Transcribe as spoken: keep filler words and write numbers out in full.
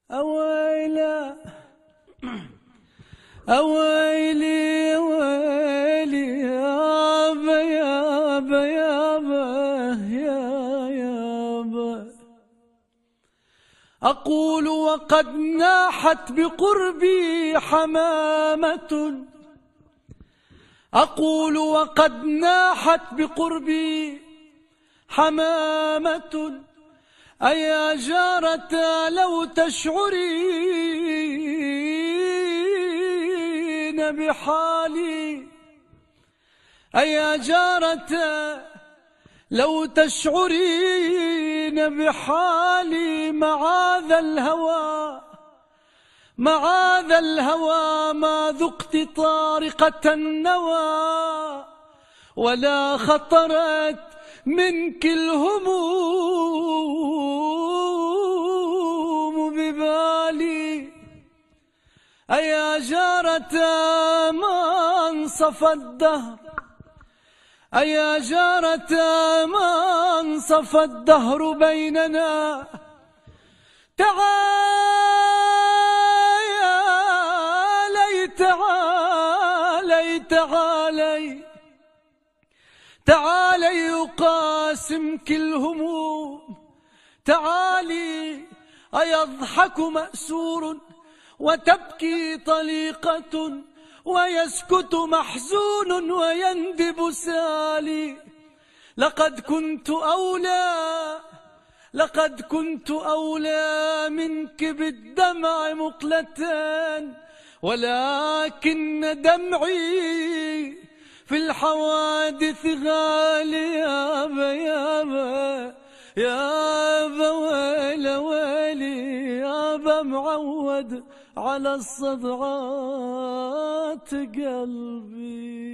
أويلا أويلي ويلي يابا يابا يابا يا يابا. أقول وقد ناحت بقربي حمامة، أقول وقد ناحت بقربي حمامة، أيا جارة لو تشعرين بحالي، أيا جارة لو تشعرين بحالي. معاذ الهوى معاذ الهوى ما ذقت طارقة النوى، ولا خطرت منك الهموم ببالي. أيا جارة ما انصف الدهر، أيا جارة ما انصف الدهر بيننا. تعالي تعالي تعالي تعالي يقاسمك الهموم. تعالي أيضحك مأسور وتبكي طليقة، ويسكت محزون ويندب سالي. لقد كنت أولى لقد كنت أولى منك بالدمع مقلتان، ولكن دمعي في الحوادث غالي. يابا يابا يابا ويلي ويلي يابا، معود على الصدعات قلبي.